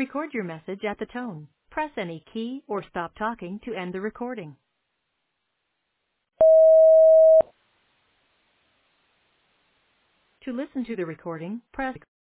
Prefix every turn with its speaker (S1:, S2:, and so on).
S1: Record your message at the tone. Press any key or stop talking to end the recording. To listen to the recording, press